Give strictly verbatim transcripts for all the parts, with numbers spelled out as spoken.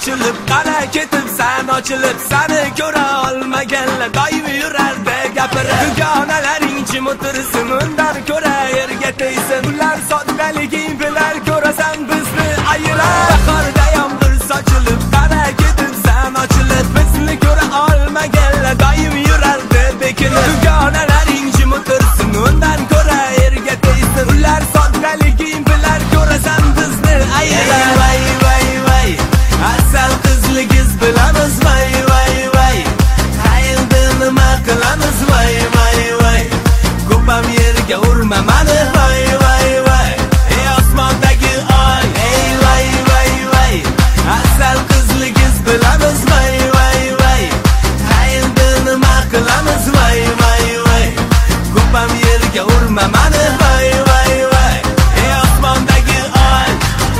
ochilib qara ketib san ochilib seni ko'ra olmaganlar doim yurardi gapirib dugonalaring jim o'tirsin undan ko'ra yerga tegsin ular soddaliging bilan ko'rasan bizni ayirar bahorda yomg'ir sochilib qara ketib san ochilib bizni ko'ra olmaganlar doim yurardi bekinib dugonalaring jim o'tirsin undan ko'ra yerga tegsin ular soddaliging bilan ko'rasan bizni ayirar vay vay vay asal qizligiz bilamiz vay vay vay qayerda nima qilamiz vay vay vay ko'pam yerga urma mani vay vay vay ey osmondagi oy ey vay vay vay asal qizligiz bilamiz vay vay vay qayerda nima qilamiz vay vay vay ko'pam yerga urma mani vay vay vay ey osmondagi oy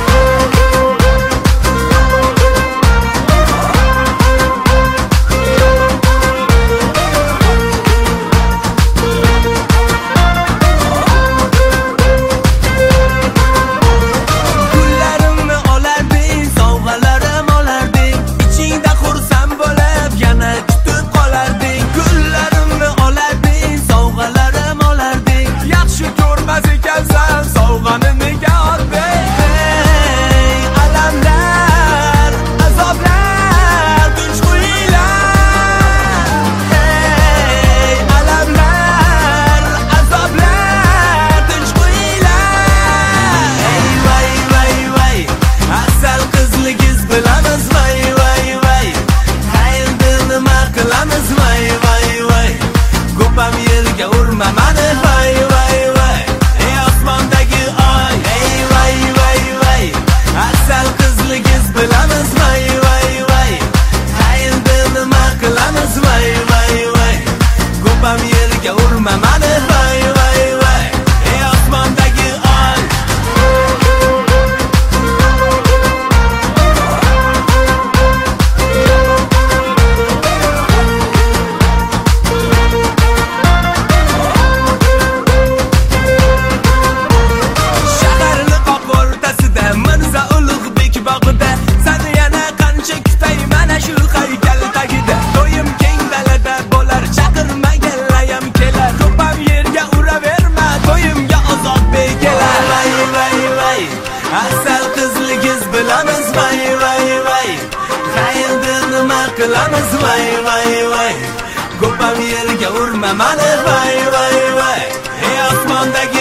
asal qizligiz bilamiz vay vay vay qayerda nima qilamiz vay vay vay ko'pam yerga urma mani vay vay vay ey osmondagi